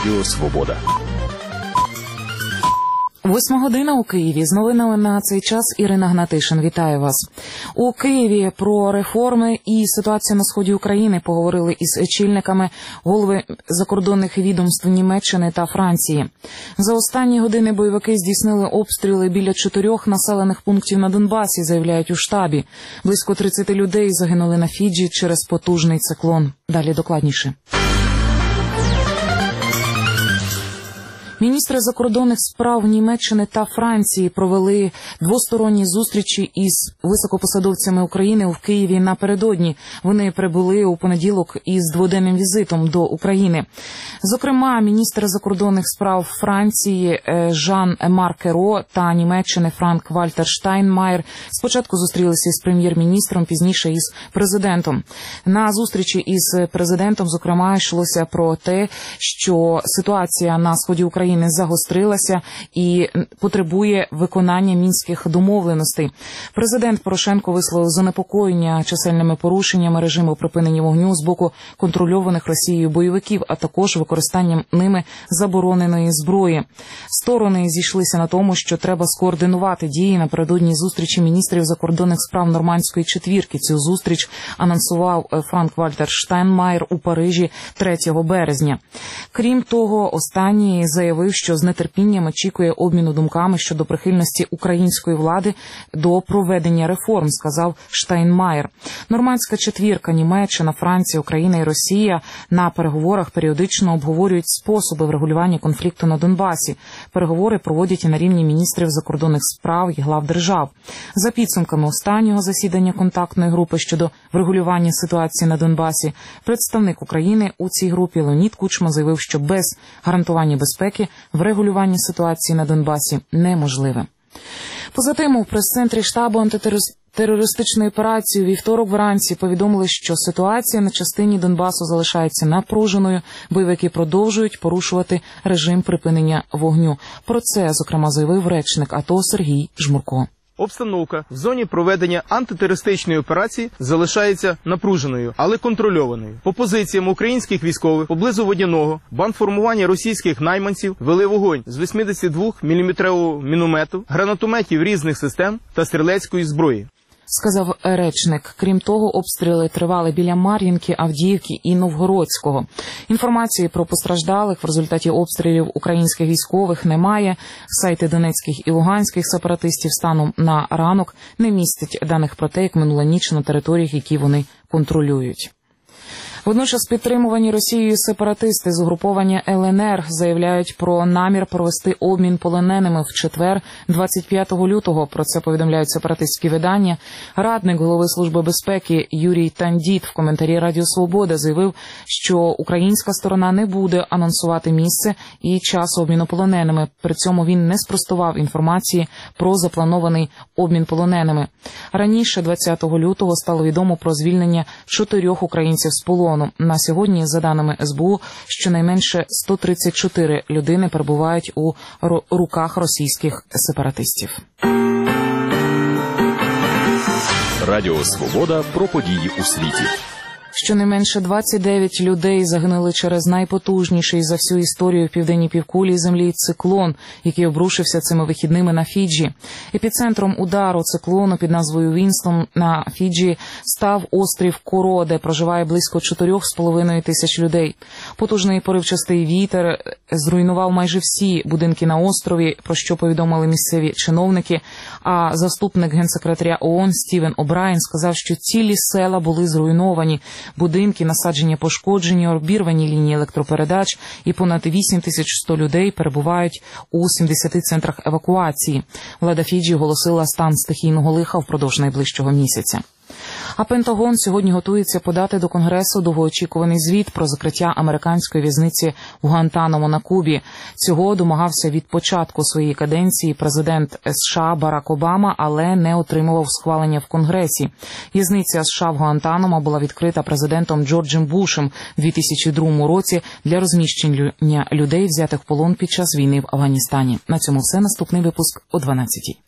Радіо Свобода. 8 година у Києві. З новинами на цей час Ірина Гнатишин. Вітаю вас. У Києві про реформи і ситуацію на сході України поговорили із очільниками голови закордонних відомств Німеччини та Франції. За останні години бойовики здійснили обстріли біля 4 населених пунктів на Донбасі, заявляють у штабі. Близько 30 людей загинули на Фіджі через потужний циклон. Далі докладніше. Міністри закордонних справ Німеччини та Франції провели двосторонні зустрічі із високопосадовцями України у Києві напередодні. Вони прибули у понеділок із дводенним візитом до України. Зокрема, міністр закордонних справ Франції Жан-Марк Керо та Німеччини Франк-Вальтер Штайнмаєр спочатку зустрілися із прем'єр-міністром, пізніше із президентом. На зустрічі із президентом, зокрема, йшлося про те, що ситуація на сході України загострилася і потребує виконання мінських домовленостей. Президент Порошенко висловив занепокоєння чисельними порушеннями режиму припинення вогню з боку контрольованих Росією бойовиків, а також використанням ними забороненої зброї. Сторони зійшлися на тому, що треба скоординувати дії напередодні зустрічі міністрів закордонних справ Нормандської четвірки. Цю зустріч анонсував Франк-Вальтер Штайнмаєр у Парижі 3 березня. Крім того, останній заявив, що з нетерпінням очікує обміну думками щодо прихильності української влади до проведення реформ, сказав Штайнмаєр. Нормандська четвірка – Німеччина, Франція, Україна і Росія – на переговорах періодично обговорюють способи врегулювання конфлікту на Донбасі. Переговори проводять і на рівні міністрів закордонних справ і глав держав. За підсумками останнього засідання контактної групи щодо врегулювання ситуації на Донбасі, представник України у цій групі Леонід Кучма заявив, що без гарантування безпеки врегулювання ситуації на Донбасі неможливе. Поза тим, у прес-центрі штабу антитерористичної операції у вівторок вранці повідомили, що ситуація на частині Донбасу залишається напруженою, бойовики продовжують порушувати режим припинення вогню. Про це, зокрема, заявив речник АТО Сергій Жмурко. Обстановка в зоні проведення антитерористичної операції залишається напруженою, але контрольованою. По позиціям українських військових поблизу Водяного бандформування російських найманців вели вогонь з 82-мм міномету, гранатометів різних систем та стрілецької зброї, сказав речник. Крім того, обстріли тривали біля Мар'їнки, Авдіївки і Новгородського. Інформації про постраждалих в результаті обстрілів українських військових немає. Сайти донецьких і луганських сепаратистів станом на ранок не містять даних про те, як минула ніч на територіях, які вони контролюють. Водночас підтримувані Росією сепаратисти з угруповання ЛНР заявляють про намір провести обмін полоненими в четвер, 25 лютого. Про це повідомляють сепаратистські видання. Радник голови Служби безпеки Юрій Тандіт в коментарі Радіо Свобода заявив, що українська сторона не буде анонсувати місце і час обміну полоненими. При цьому він не спростував інформації про запланований обмін полоненими. Раніше, 20 лютого, стало відомо про звільнення 4 українців з полону. На сьогодні, за даними СБУ, щонайменше 134 людини перебувають у руках російських сепаратистів. Радіо Свобода про події у світі. Щонайменше 29 людей загинули через найпотужніший за всю історію в південній півкулі землі циклон, який обрушився цими вихідними на Фіджі. Епіцентром удару циклону під назвою Вінстон на Фіджі став острів Коро, де проживає близько 4,5 тисяч людей. Потужний поривчастий вітер зруйнував майже всі будинки на острові, про що повідомили місцеві чиновники, а заступник генсекретаря ООН Стівен О'Брайен сказав, що цілі села були зруйновані. Будинки, насадження пошкоджені, обірвані лінії електропередач і понад 8100 людей перебувають у 70 центрах евакуації. Влада Фіджі оголосила стан стихійного лиха впродовж найближчого місяця. А Пентагон сьогодні готується подати до Конгресу довгоочікуваний звіт про закриття американської в'язниці в Гуантанамо на Кубі. Цього домагався від початку своєї каденції президент США Барак Обама, але не отримував схвалення в Конгресі. В'язниця США в Гуантанамо була відкрита президентом Джорджем Бушем у 2002 році для розміщення людей, взятих в полон під час війни в Афганістані. На цьому все. Наступний випуск о 12:00.